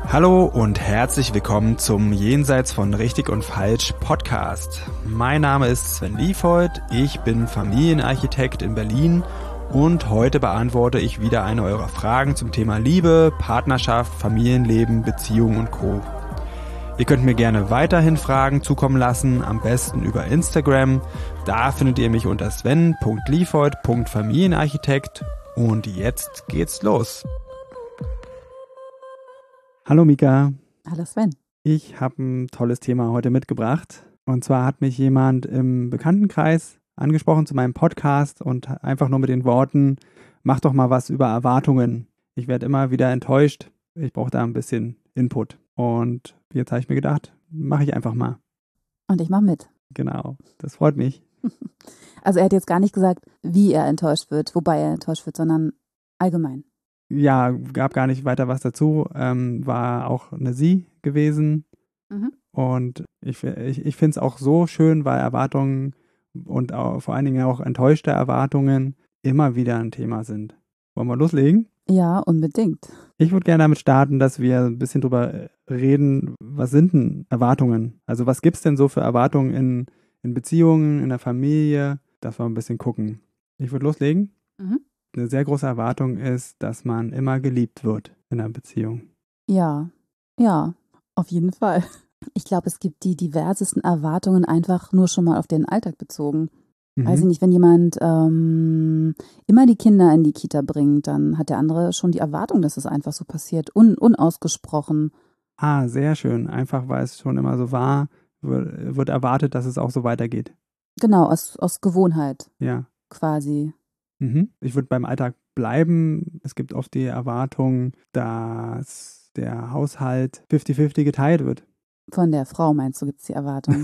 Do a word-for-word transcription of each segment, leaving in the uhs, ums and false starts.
Hallo und herzlich willkommen zum Jenseits von Richtig und Falsch Podcast. Mein Name ist Sven Liefhold, ich bin Familienarchitekt in Berlin und heute beantworte ich wieder eine eurer Fragen zum Thema Liebe, Partnerschaft, Familienleben, Beziehungen und Co. Ihr könnt mir gerne weiterhin Fragen zukommen lassen, am besten über Instagram. Da findet ihr mich unter sven punkt liefhold punkt familienarchitekt und jetzt geht's los. Hallo Mika. Hallo Sven. Ich habe ein tolles Thema heute mitgebracht. Und zwar hat mich jemand im Bekanntenkreis angesprochen zu meinem Podcast und einfach nur mit den Worten, mach doch mal was über Erwartungen. Ich werde immer wieder enttäuscht. Ich brauche da ein bisschen Input. Und jetzt habe ich mir gedacht, mache ich einfach mal. Und ich mache mit. Genau, das freut mich. Also er hat jetzt gar nicht gesagt, wie er enttäuscht wird, wobei er enttäuscht wird, sondern allgemein. Ja, gab gar nicht weiter was dazu. Ähm, war auch eine Sie gewesen. Mhm. Und ich, ich, ich finde es auch so schön, weil Erwartungen und auch, vor allen Dingen auch enttäuschte Erwartungen immer wieder ein Thema sind. Wollen wir loslegen? Ja, unbedingt. Ich würde gerne damit starten, dass wir ein bisschen drüber reden, was sind denn Erwartungen? Also was gibt es denn so für Erwartungen in, in Beziehungen, in der Familie, dass wir ein bisschen gucken. Ich würde loslegen. Mhm. Eine sehr große Erwartung ist, dass man immer geliebt wird in einer Beziehung. Ja, ja, auf jeden Fall. Ich glaube, es gibt die diversesten Erwartungen einfach nur schon mal auf den Alltag bezogen. Mhm. Weiß ich nicht, wenn jemand ähm, immer die Kinder in die Kita bringt, dann hat der andere schon die Erwartung, dass es einfach so passiert, un- unausgesprochen. Ah, sehr schön. Einfach, weil es schon immer so war, wird, wird erwartet, dass es auch so weitergeht. Genau, aus, aus Gewohnheit. Ja. Quasi. Mhm. Ich würde beim Alltag bleiben. Es gibt oft die Erwartung, dass der Haushalt fünfzig fünfzig geteilt wird. Von der Frau meinst du, gibt es die Erwartung?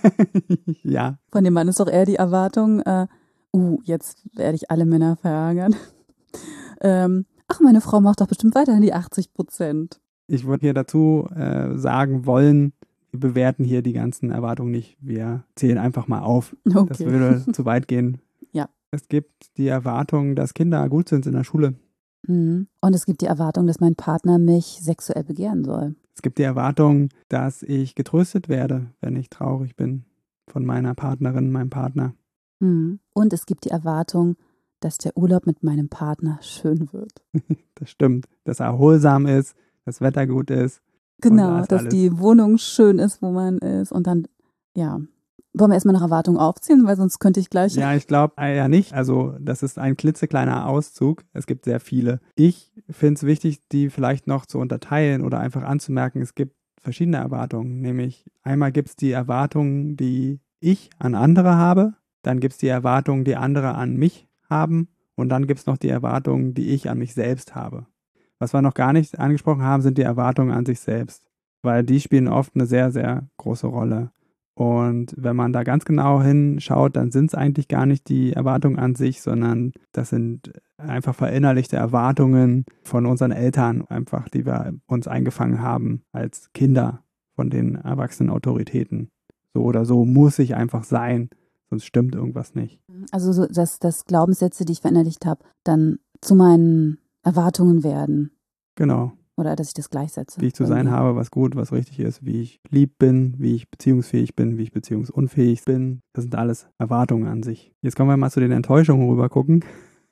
Ja. Von dem Mann ist doch eher die Erwartung, äh, uh, jetzt werde ich alle Männer verärgern. ähm, ach, meine Frau macht doch bestimmt weiterhin die achtzig Prozent. Ich würde hier dazu äh, sagen wollen, wir bewerten hier die ganzen Erwartungen nicht. Wir zählen einfach mal auf. Okay. Das würde zu weit gehen. Ja. Es gibt die Erwartung, dass Kinder gut sind in der Schule. Mhm. Und es gibt die Erwartung, dass mein Partner mich sexuell begehren soll. Es gibt die Erwartung, dass ich getröstet werde, wenn ich traurig bin von meiner Partnerin, meinem Partner. Mhm. Und es gibt die Erwartung, dass der Urlaub mit meinem Partner schön wird. Das stimmt, dass er erholsam ist, das Wetter gut ist. Genau, dass alles. Die Wohnung schön ist, wo man ist. Und dann, ja, wollen wir erstmal nach Erwartungen aufziehen, weil sonst könnte ich gleich... Ja, ich glaube ja nicht. Also das ist ein klitzekleiner Auszug. Es gibt sehr viele. Ich finde es wichtig, die vielleicht noch zu unterteilen oder einfach anzumerken, es gibt verschiedene Erwartungen. Nämlich einmal gibt es die Erwartungen, die ich an andere habe. Dann gibt es die Erwartungen, die andere an mich haben. Und dann gibt es noch die Erwartungen, die ich an mich selbst habe. Was wir noch gar nicht angesprochen haben, sind die Erwartungen an sich selbst. Weil die spielen oft eine sehr, sehr große Rolle. Und wenn man da ganz genau hinschaut, dann sind es eigentlich gar nicht die Erwartungen an sich, sondern das sind einfach verinnerlichte Erwartungen von unseren Eltern, einfach, die wir uns eingefangen haben als Kinder von den erwachsenen Autoritäten. So oder so muss ich einfach sein, sonst stimmt irgendwas nicht. Also so, dass, dass Glaubenssätze, die ich verinnerlicht habe, dann zu meinen Erwartungen werden. Genau. Oder dass ich das gleichsetze. Wie ich zu sein habe, was gut, was richtig ist, wie ich lieb bin, wie ich beziehungsfähig bin, wie ich beziehungsunfähig bin. Das sind alles Erwartungen an sich. Jetzt kommen wir mal zu den Enttäuschungen rüber gucken.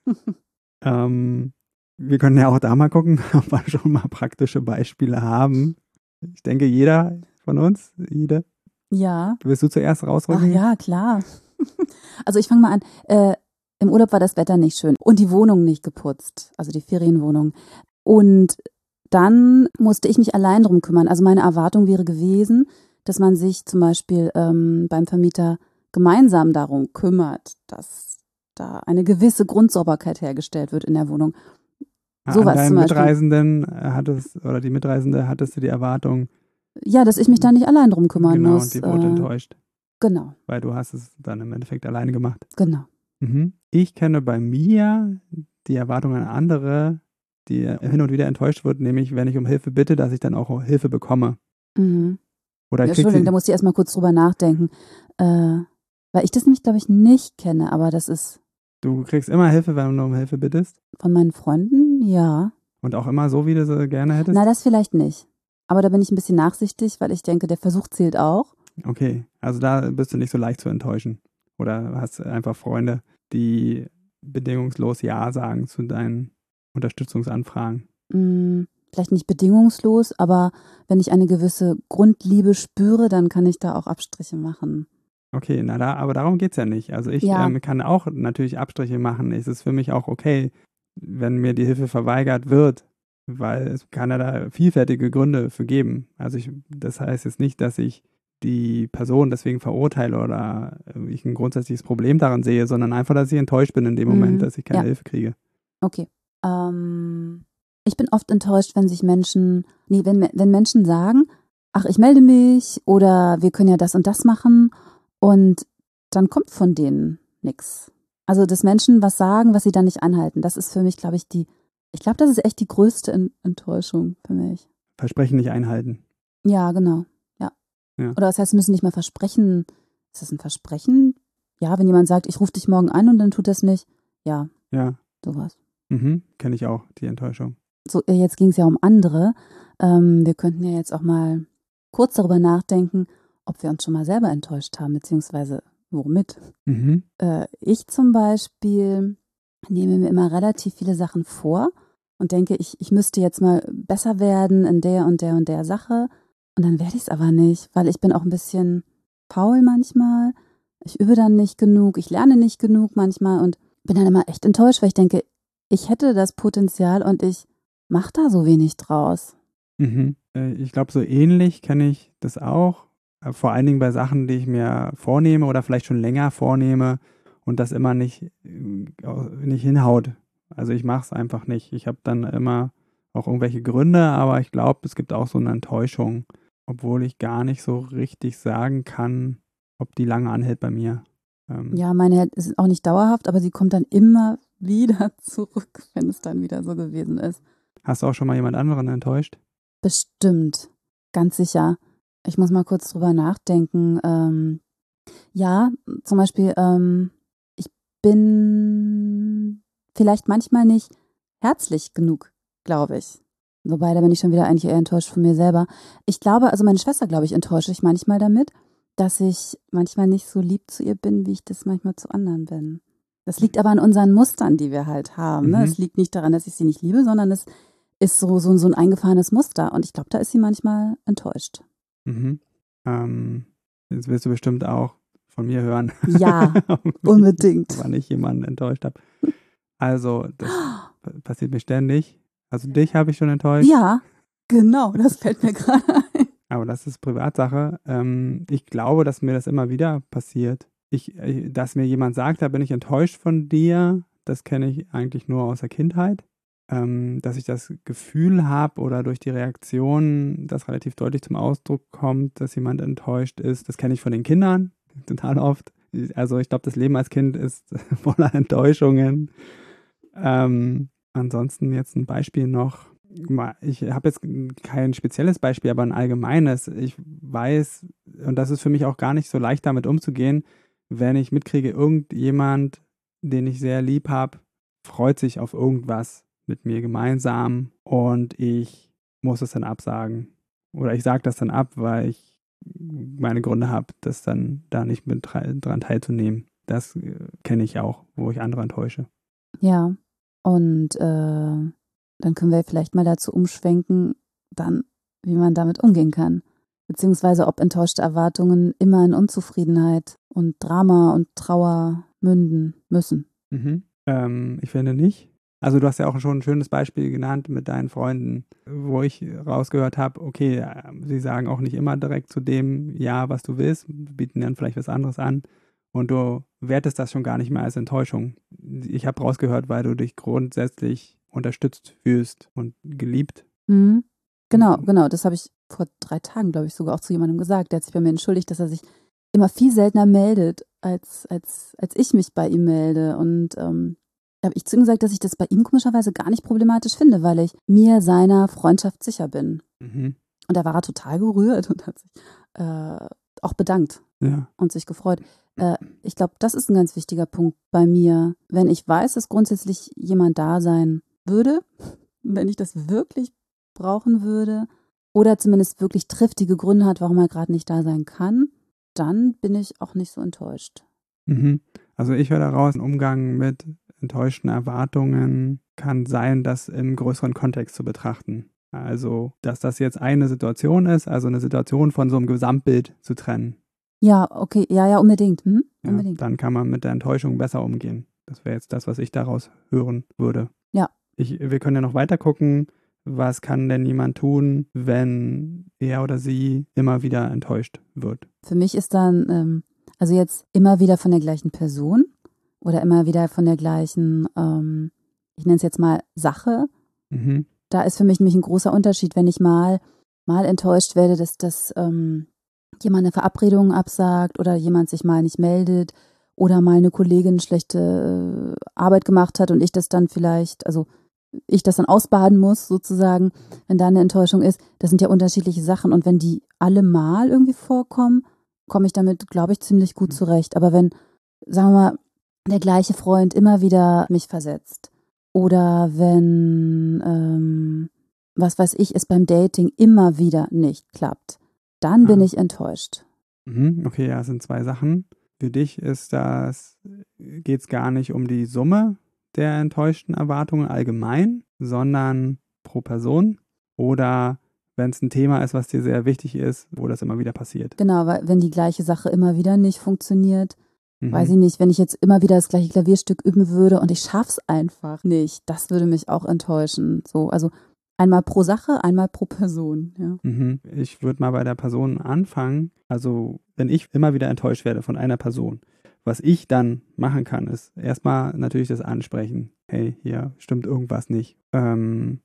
ähm, wir können ja auch da mal gucken, ob wir schon mal praktische Beispiele haben. Ich denke, jeder von uns, jede. Ja. Willst du zuerst rausrücken? Ach ja, klar. Also ich fange mal an. Äh, im Urlaub war das Wetter nicht schön und die Wohnung nicht geputzt, also die Ferienwohnung. Und dann musste ich mich allein drum kümmern. Also meine Erwartung wäre gewesen, dass man sich zum Beispiel ähm, beim Vermieter gemeinsam darum kümmert, dass da eine gewisse Grundsauberkeit hergestellt wird in der Wohnung. So was zum Beispiel. Mitreisenden hattest, oder die Mitreisende hattest du die Erwartung? Ja, dass ich mich da nicht allein drum kümmern genau, muss. Genau, und die wurde äh, enttäuscht. Genau. Weil du hast es dann im Endeffekt alleine gemacht. Genau. Mhm. Ich kenne bei mir die Erwartung an andere, die hin und wieder enttäuscht wird, nämlich wenn ich um Hilfe bitte, dass ich dann auch Hilfe bekomme. Mhm. Oder ja, Entschuldigung, da musste ich erstmal kurz drüber nachdenken. Äh, weil ich das nämlich, glaube ich, nicht kenne, aber das ist... Du kriegst immer Hilfe, wenn du um Hilfe bittest? Von meinen Freunden, ja. Und auch immer so, wie du sie gerne hättest? Na, das vielleicht nicht. Aber da bin ich ein bisschen nachsichtig, weil ich denke, der Versuch zählt auch. Okay, also da bist du nicht so leicht zu enttäuschen. Oder hast einfach Freunde, die bedingungslos Ja sagen zu deinen Unterstützungsanfragen? Hm, vielleicht nicht bedingungslos, aber wenn ich eine gewisse Grundliebe spüre, dann kann ich da auch Abstriche machen. Okay, na da, aber darum geht's ja nicht. Also ich Ja. ähm, kann auch natürlich Abstriche machen. Es ist für mich auch okay, wenn mir die Hilfe verweigert wird, weil es kann ja da vielfältige Gründe für geben. Also ich, das heißt jetzt nicht, dass ich die Person deswegen verurteile oder äh, ich ein grundsätzliches Problem daran sehe, sondern einfach, dass ich enttäuscht bin in dem Moment, Mhm. dass ich keine Ja. Hilfe kriege. Okay. Ähm, ich bin oft enttäuscht, wenn sich Menschen, nee, wenn, wenn Menschen sagen, ach, ich melde mich oder wir können ja das und das machen und dann kommt von denen nichts. Also, dass Menschen was sagen, was sie dann nicht anhalten, das ist für mich, glaube ich, die, ich glaube, das ist echt die größte En- Enttäuschung für mich. Versprechen nicht einhalten. Ja, genau. Ja. Ja. Oder das heißt, sie müssen nicht mal versprechen. Ist das ein Versprechen? Ja, wenn jemand sagt, ich rufe dich morgen an und dann tut das nicht. Ja, Ja. sowas. Mhm. Kenne ich auch, die Enttäuschung. So, äh, jetzt ging es ja um andere. Ähm, wir könnten ja jetzt auch mal kurz darüber nachdenken, ob wir uns schon mal selber enttäuscht haben, beziehungsweise womit. Mhm. Äh, ich zum Beispiel nehme mir immer relativ viele Sachen vor und denke, ich, ich müsste jetzt mal besser werden in der und der und der Sache. Und dann werde ich es aber nicht, weil ich bin auch ein bisschen faul manchmal. Ich übe dann nicht genug, ich lerne nicht genug manchmal und bin dann immer echt enttäuscht, weil ich denke, ich hätte das Potenzial und ich mache da so wenig draus. Mhm. Äh, Ich glaube, so ähnlich kenne ich das auch. Äh, Vor allen Dingen bei Sachen, die ich mir vornehme oder vielleicht schon länger vornehme und das immer nicht, äh, au- nicht hinhaut. Also ich mache es einfach nicht. Ich habe dann immer auch irgendwelche Gründe, aber ich glaube, es gibt auch so eine Enttäuschung, obwohl ich gar nicht so richtig sagen kann, ob die lange anhält bei mir. Ähm, Ja, meine ist auch nicht dauerhaft, aber sie kommt dann immer wieder zurück, wenn es dann wieder so gewesen ist. Hast du auch schon mal jemand anderen enttäuscht? Bestimmt, ganz sicher. Ich muss mal kurz drüber nachdenken. Ähm, ja, zum Beispiel, ähm, ich bin vielleicht manchmal nicht herzlich genug, glaube ich. Wobei, da bin ich schon wieder eigentlich eher enttäuscht von mir selber. Ich glaube, also meine Schwester, glaube ich, enttäusche ich manchmal damit, dass ich manchmal nicht so lieb zu ihr bin, wie ich das manchmal zu anderen bin. Das liegt aber an unseren Mustern, die wir halt haben. Ne? Mhm. Es liegt nicht daran, dass ich sie nicht liebe, sondern es ist so, so, so ein eingefahrenes Muster. Und ich glaube, da ist sie manchmal enttäuscht. Mhm. Ähm, Jetzt wirst du bestimmt auch von mir hören. Ja, unbedingt. Wann ich jemanden enttäuscht habe. Also, das p- passiert mir ständig. Also, dich habe ich schon enttäuscht, Ja, genau, das fällt mir gerade ein. aber das ist Privatsache. Ähm, ich glaube, dass mir das immer wieder passiert. Ich, äh, dass mir jemand sagt, da bin ich enttäuscht von dir, das kenne ich eigentlich nur aus der Kindheit. Ähm, dass ich das Gefühl habe oder durch die Reaktion, das relativ deutlich zum Ausdruck kommt, dass jemand enttäuscht ist, das kenne ich von den Kindern total oft. Also ich glaube, das Leben als Kind ist voller Enttäuschungen. Ähm, ansonsten jetzt ein Beispiel noch. Ma- Ich habe jetzt kein spezielles Beispiel, aber ein allgemeines. Ich weiß, und das ist für mich auch gar nicht so leicht, damit umzugehen, wenn ich mitkriege, irgendjemand, den ich sehr lieb habe, freut sich auf irgendwas mit mir gemeinsam und ich muss es dann absagen. Oder ich sage das dann ab, weil ich meine Gründe habe, das dann da nicht mit dra- dran teilzunehmen. Das äh, kenne ich auch, wo ich andere enttäusche. Ja, und äh, dann können wir vielleicht mal dazu umschwenken, dann, wie man damit umgehen kann. Beziehungsweise ob enttäuschte Erwartungen immer in Unzufriedenheit und Drama und Trauer münden müssen. Mhm. Ähm, ich finde nicht. Also du hast ja auch schon ein schönes Beispiel genannt mit deinen Freunden, wo ich rausgehört habe, okay, äh, sie sagen auch nicht immer direkt zu dem Ja, was du willst, bieten dann vielleicht was anderes an und du wertest das schon gar nicht mehr als Enttäuschung. Ich habe rausgehört, weil du dich grundsätzlich unterstützt fühlst und geliebt. Mhm. Genau, genau. Das habe ich vor drei Tagen, glaube ich, sogar auch zu jemandem gesagt. Der hat sich bei mir entschuldigt, dass er sich immer viel seltener meldet, als, als, als ich mich bei ihm melde. Und ähm, da habe ich zu ihm gesagt, dass ich das bei ihm komischerweise gar nicht problematisch finde, weil ich mir seiner Freundschaft sicher bin. Mhm. Und da war er total gerührt und hat sich äh, auch bedankt Ja. und sich gefreut. Äh, ich glaube, das ist ein ganz wichtiger Punkt bei mir. Wenn ich weiß, dass grundsätzlich jemand da sein würde, wenn ich das wirklich brauchen würde, oder zumindest wirklich triftige Gründe hat, warum er gerade nicht da sein kann, dann bin ich auch nicht so enttäuscht. Mhm. Also ich höre daraus, ein Umgang mit enttäuschten Erwartungen kann sein, das im größeren Kontext zu betrachten. Also, dass das jetzt eine Situation ist, also eine Situation von so einem Gesamtbild zu trennen. Ja, okay, ja, ja, unbedingt. Mhm. Ja, unbedingt. dann kann man mit der Enttäuschung besser umgehen. Das wäre jetzt das, was ich daraus hören würde. Ja. Ich, wir können ja noch weiter gucken, was kann denn jemand tun, wenn er oder sie immer wieder enttäuscht wird. Für mich ist dann, ähm, also jetzt immer wieder von der gleichen Person oder immer wieder von der gleichen, ähm, ich nenne es jetzt mal Sache. Mhm. Da ist für mich nämlich ein großer Unterschied, wenn ich mal, mal enttäuscht werde, dass das ähm, jemand eine Verabredung absagt oder jemand sich mal nicht meldet oder mal eine Kollegin schlechte äh, Arbeit gemacht hat und ich das dann vielleicht, also ich das dann ausbaden muss sozusagen, wenn da eine Enttäuschung ist. Das sind ja unterschiedliche Sachen und wenn die alle mal irgendwie vorkommen, komme ich damit, glaube ich, ziemlich gut zurecht. Aber wenn, sagen wir mal, der gleiche Freund immer wieder mich versetzt oder wenn, ähm, was weiß ich, es beim Dating immer wieder nicht klappt, dann bin Ah. ich enttäuscht. Mhm. Okay, ja, es sind zwei Sachen. Für dich ist das, geht es gar nicht um die Summe der enttäuschten Erwartungen allgemein, sondern pro Person oder wenn es ein Thema ist, was dir sehr wichtig ist, wo das immer wieder passiert. Genau, weil wenn die gleiche Sache immer wieder nicht funktioniert, Mhm. weiß ich nicht, wenn ich jetzt immer wieder das gleiche Klavierstück üben würde und ich schaff's einfach nicht, das würde mich auch enttäuschen. So, also einmal pro Sache, einmal pro Person, ja. Mhm. Ich würde mal bei der Person anfangen. Also, wenn ich immer wieder enttäuscht werde von einer Person, was ich dann machen kann, ist erstmal natürlich das Ansprechen. Hey, hier stimmt irgendwas nicht. Ähm,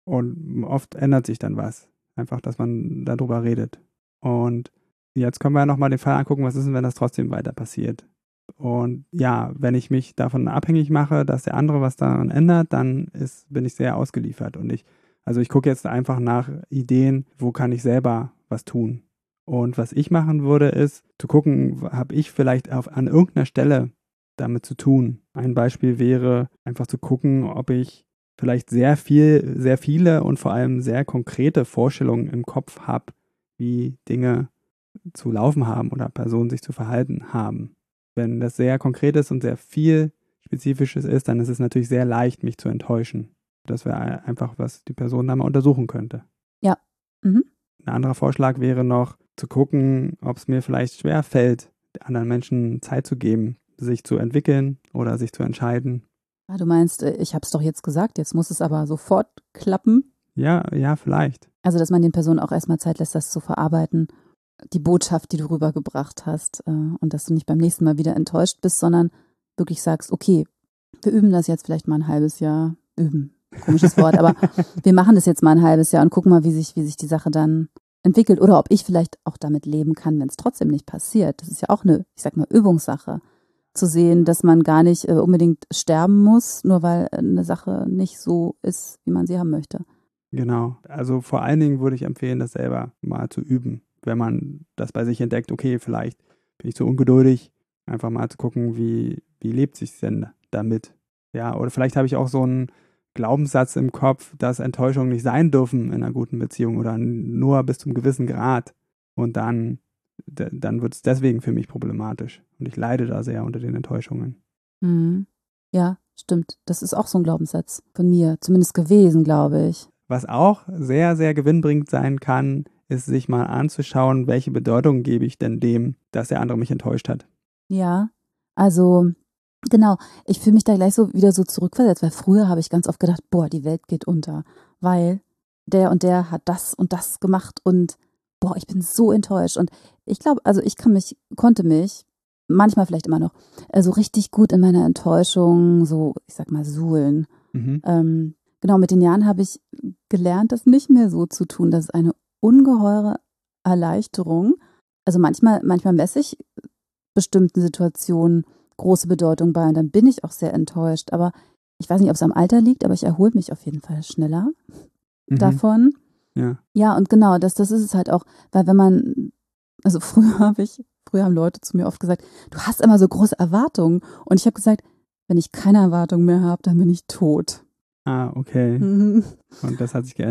und oft ändert sich dann was. Einfach, dass man darüber redet. Und jetzt können wir ja nochmal den Fall angucken, was ist denn, wenn das trotzdem weiter passiert? Und ja, wenn ich mich davon abhängig mache, dass der andere was daran ändert, dann ist, bin ich sehr ausgeliefert. Und ich, also ich gucke jetzt einfach nach Ideen, wo kann ich selber was tun. Und was ich machen würde, ist zu gucken, habe ich vielleicht auf, an irgendeiner Stelle damit zu tun. Ein Beispiel wäre einfach zu gucken, ob ich vielleicht sehr viel, sehr viele und vor allem sehr konkrete Vorstellungen im Kopf habe, wie Dinge zu laufen haben oder Personen sich zu verhalten haben. Wenn das sehr konkret ist und sehr viel Spezifisches ist, dann ist es natürlich sehr leicht, mich zu enttäuschen. Das wäre einfach, was die Person da mal untersuchen könnte. Ja. Mhm. Ein anderer Vorschlag wäre noch, zu gucken, ob es mir vielleicht schwer fällt, anderen Menschen Zeit zu geben, sich zu entwickeln oder sich zu entscheiden. Ah, du meinst, ich habe es doch jetzt gesagt, jetzt muss es aber sofort klappen? Ja, ja, vielleicht. Also, dass man den Personen auch erstmal Zeit lässt, das zu verarbeiten, die Botschaft, die du rübergebracht hast, äh, und dass du nicht beim nächsten Mal wieder enttäuscht bist, sondern wirklich sagst, okay, wir üben das jetzt vielleicht mal ein halbes Jahr, üben, komisches Wort, aber wir machen das jetzt mal ein halbes Jahr und gucken mal, wie sich, wie sich die Sache dann entwickelt oder ob ich vielleicht auch damit leben kann, wenn es trotzdem nicht passiert. Das ist ja auch eine, ich sag mal, Übungssache. Zu sehen, dass man gar nicht äh, unbedingt sterben muss, nur weil eine Sache nicht so ist, wie man sie haben möchte. Genau. Also vor allen Dingen würde ich empfehlen, das selber mal zu üben. Wenn man das bei sich entdeckt, okay, vielleicht bin ich zu ungeduldig, einfach mal zu gucken, wie, wie lebt sich denn damit. Ja, oder vielleicht habe ich auch so einen Glaubenssatz im Kopf, dass Enttäuschungen nicht sein dürfen in einer guten Beziehung oder nur bis zum gewissen Grad. Und dann, d- dann wird es deswegen für mich problematisch. Und ich leide da sehr unter den Enttäuschungen. Mhm. Ja, stimmt. Das ist auch so ein Glaubenssatz von mir, zumindest gewesen, glaube ich. Was auch sehr, sehr gewinnbringend sein kann, ist sich mal anzuschauen, welche Bedeutung gebe ich denn dem, dass der andere mich enttäuscht hat. Ja, also genau, ich fühle mich da gleich so wieder so zurückversetzt, weil früher habe ich ganz oft gedacht, boah, die Welt geht unter, weil der und der hat das und das gemacht und boah, ich bin so enttäuscht. Und ich glaube, also ich kann mich, konnte mich, manchmal vielleicht immer noch, äh, so richtig gut in meiner Enttäuschung, so, ich sag mal, suhlen. Mhm. Ähm, genau, mit den Jahren habe ich gelernt, das nicht mehr so zu tun. Das ist eine ungeheure Erleichterung. Also manchmal, manchmal messe ich bestimmten Situationen große Bedeutung bei und dann bin ich auch sehr enttäuscht. Aber ich weiß nicht, ob es am Alter liegt, aber ich erhole mich auf jeden Fall schneller Mhm. davon. Ja. Ja, und genau, das, das ist es halt auch, weil wenn man, also früher habe ich, früher haben Leute zu mir oft gesagt, du hast immer so große Erwartungen. Und ich habe gesagt, wenn ich keine Erwartungen mehr habe, dann bin ich tot. Ah, okay. Mhm. Und das hat sich geändert.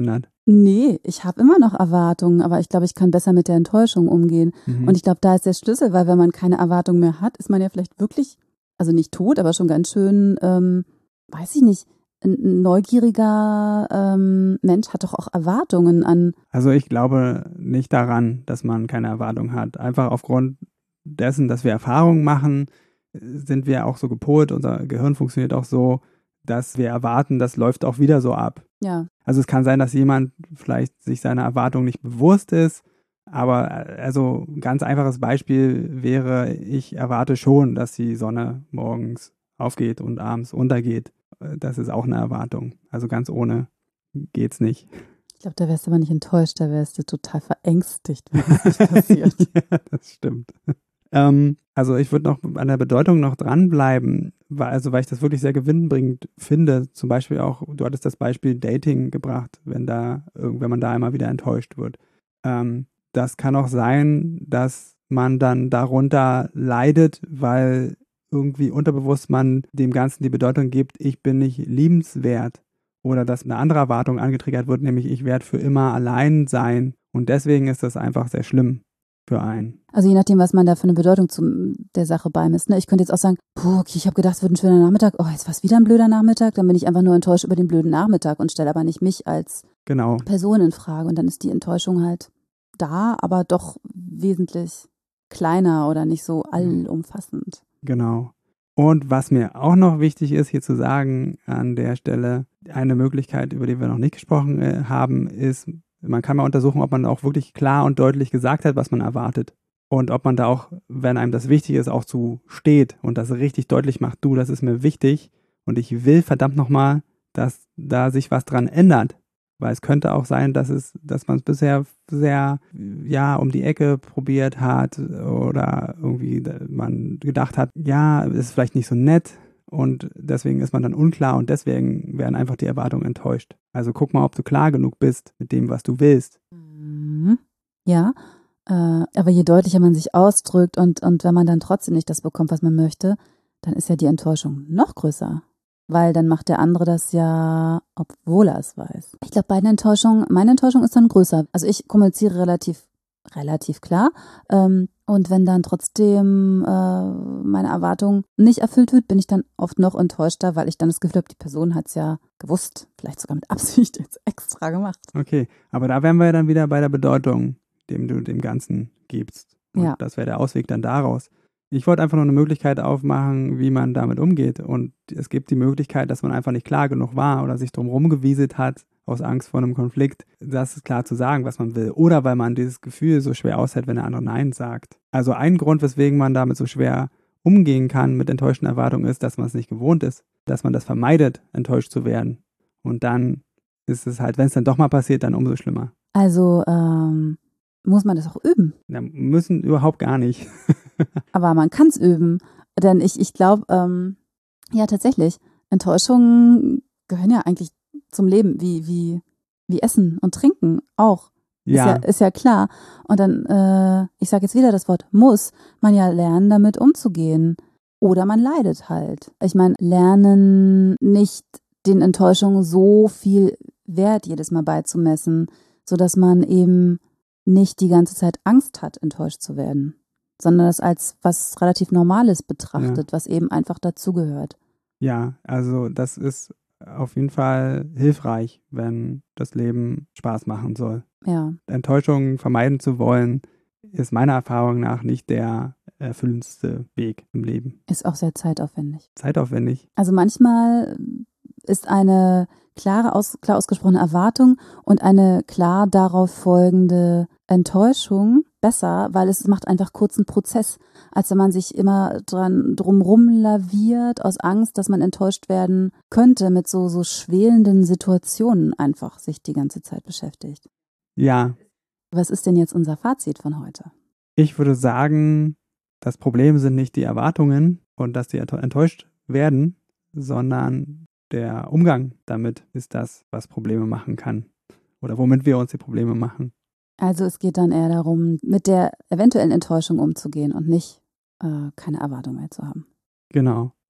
Nee, ich habe immer noch Erwartungen, aber ich glaube, ich kann besser mit der Enttäuschung umgehen. Mhm. Und ich glaube, da ist der Schlüssel, weil wenn man keine Erwartung mehr hat, ist man ja vielleicht wirklich, also nicht tot, aber schon ganz schön, ähm, weiß ich nicht, ein ein neugieriger ähm, Mensch hat doch auch Erwartungen an. Also ich glaube nicht daran, dass man keine Erwartung hat. Einfach aufgrund dessen, dass wir Erfahrungen machen, äh, sind wir auch so gepolt. Unser Gehirn funktioniert auch so, dass wir erwarten, das läuft auch wieder so ab. Ja, Also es kann sein, dass jemand vielleicht sich seiner Erwartung nicht bewusst ist, aber äh, also ein ganz einfaches Beispiel wäre, ich erwarte schon, dass die Sonne morgens aufgeht und abends untergeht. Äh, Das ist auch eine Erwartung. Also ganz ohne geht's nicht. ich glaube, da wärst du aber nicht enttäuscht, da wärst du total verängstigt, wenn das nicht passiert. Ja, das stimmt. Ähm, also ich würde noch an der Bedeutung noch dranbleiben, weil, also weil ich das wirklich sehr gewinnbringend finde. Zum Beispiel auch, du hattest das Beispiel Dating gebracht, wenn da, irgend- wenn man da einmal wieder enttäuscht wird. Ähm, das kann auch sein, dass man dann darunter leidet, weil irgendwie unterbewusst man dem Ganzen die Bedeutung gibt, ich bin nicht liebenswert. Oder dass eine andere Erwartung angetriggert wird, nämlich ich werde für immer allein sein. Und deswegen ist das einfach sehr schlimm für einen. Also je nachdem, was man da für eine Bedeutung zu der Sache beimisst. Ne? Ich könnte jetzt auch sagen, puh, okay, ich habe gedacht, es wird ein schöner Nachmittag. Oh, jetzt war es wieder ein blöder Nachmittag. Dann bin ich einfach nur enttäuscht über den blöden Nachmittag und stelle aber nicht mich als Genau. Person in Frage. Und dann ist die Enttäuschung halt da, aber doch wesentlich kleiner oder nicht so allumfassend. Genau. Und was mir auch noch wichtig ist, hier zu sagen an der Stelle, eine Möglichkeit, über die wir noch nicht gesprochen äh, haben, ist, man kann mal untersuchen, ob man auch wirklich klar und deutlich gesagt hat, was man erwartet. Und ob man da auch, wenn einem das wichtig ist, auch zu steht und das richtig deutlich macht, du, das ist mir wichtig und ich will verdammt nochmal, dass da sich was dran ändert. Weil es könnte auch sein, dass es, dass man es bisher sehr, ja, um die Ecke probiert hat oder irgendwie man gedacht hat, ja, ist vielleicht nicht so nett und deswegen ist man dann unklar und deswegen werden einfach die Erwartungen enttäuscht. Also guck mal, ob du klar genug bist mit dem, was du willst. Mhm. Ja, äh, aber je deutlicher man sich ausdrückt und, und wenn man dann trotzdem nicht das bekommt, was man möchte, dann ist ja die Enttäuschung noch größer. Weil dann macht der andere das ja, obwohl er es weiß. Ich glaube, beide Enttäuschungen, meine Enttäuschung ist dann größer. Also ich kommuniziere relativ, relativ klar. Ähm, und wenn dann trotzdem äh, meine Erwartung nicht erfüllt wird, bin ich dann oft noch enttäuschter, weil ich dann das Gefühl habe, die Person hat es ja gewusst, vielleicht sogar mit Absicht jetzt extra gemacht. Okay, aber da wären wir ja dann wieder bei der Bedeutung, dem du dem Ganzen gibst. Und Ja. das wäre der Ausweg dann daraus. Ich wollte einfach nur eine Möglichkeit aufmachen, wie man damit umgeht. Und es gibt die Möglichkeit, dass man einfach nicht klar genug war oder sich drum rumgewieselt hat, aus Angst vor einem Konflikt, das ist klar zu sagen, was man will. Oder weil man dieses Gefühl so schwer aushält, wenn der andere Nein sagt. Also ein Grund, weswegen man damit so schwer umgehen kann mit enttäuschten Erwartungen, ist, dass man es nicht gewohnt ist, dass man das vermeidet, enttäuscht zu werden. Und dann ist es halt, wenn es dann doch mal passiert, dann umso schlimmer. Also ähm, muss man das auch üben. Ja, müssen überhaupt gar nicht. Aber man kann es üben. Denn ich, ich glaube, ähm, ja tatsächlich, Enttäuschungen gehören ja eigentlich zum Leben, wie, wie, wie Essen und Trinken auch. Ist ja, Ja, ist ja klar. Und dann, äh, ich sage jetzt wieder das Wort muss, man ja lernen, damit umzugehen. Oder man leidet halt. Ich meine, lernen nicht den Enttäuschungen so viel Wert jedes Mal beizumessen, sodass man eben nicht die ganze Zeit Angst hat, enttäuscht zu werden, sondern das als was relativ Normales betrachtet, was eben einfach dazugehört. ja, also das ist auf jeden Fall hilfreich, wenn das Leben Spaß machen soll. Ja, Enttäuschungen vermeiden zu wollen, ist meiner Erfahrung nach nicht der erfüllendste Weg im Leben. ist auch sehr zeitaufwendig. Zeitaufwendig. Also manchmal ist eine klare, aus, klar ausgesprochene Erwartung und eine klar darauf folgende Enttäuschung besser, weil es macht einfach kurzen Prozess, als wenn man sich immer dran drumrum laviert aus Angst, dass man enttäuscht werden könnte, mit so, so schwelenden Situationen einfach sich die ganze Zeit beschäftigt. Ja, Was ist denn jetzt unser Fazit von heute? ich würde sagen, das Problem sind nicht die Erwartungen und dass die enttäuscht werden, sondern der Umgang damit ist das, was Probleme machen kann oder womit wir uns die Probleme machen. Also es geht dann eher darum, mit der eventuellen Enttäuschung umzugehen und nicht äh, keine Erwartung mehr zu haben. Genau.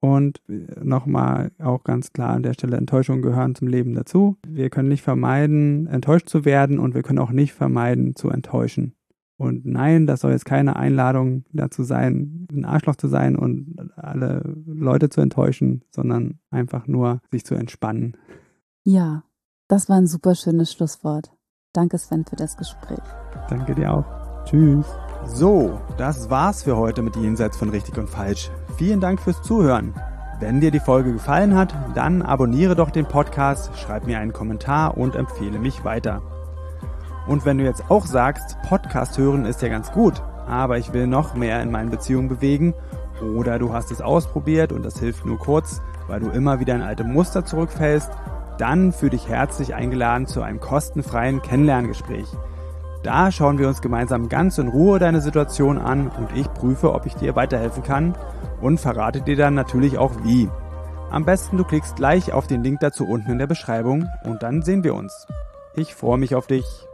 Und nochmal auch ganz klar an der Stelle, Enttäuschungen gehören zum Leben dazu. Wir können nicht vermeiden, enttäuscht zu werden und wir können auch nicht vermeiden, zu enttäuschen. Und nein, das soll jetzt keine Einladung dazu sein, ein Arschloch zu sein und alle Leute zu enttäuschen, sondern einfach nur sich zu entspannen. Ja, das war ein super schönes Schlusswort. Danke, Sven, für das Gespräch. Danke dir auch. Tschüss. So, das war's für heute mit Jenseits von Richtig und Falsch. Vielen Dank fürs Zuhören. Wenn dir die Folge gefallen hat, dann abonniere doch den Podcast, schreib mir einen Kommentar und empfehle mich weiter. Und wenn du jetzt auch sagst, Podcast hören ist ja ganz gut, aber ich will noch mehr in meinen Beziehungen bewegen, oder du hast es ausprobiert und das hilft nur kurz, weil du immer wieder in alte Muster zurückfällst, dann fühl dich herzlich eingeladen zu einem kostenfreien Kennenlerngespräch. Da schauen wir uns gemeinsam ganz in Ruhe deine Situation an und ich prüfe, ob ich dir weiterhelfen kann und verrate dir dann natürlich auch wie. Am besten du klickst gleich auf den Link dazu unten in der Beschreibung und dann sehen wir uns. Ich freue mich auf dich.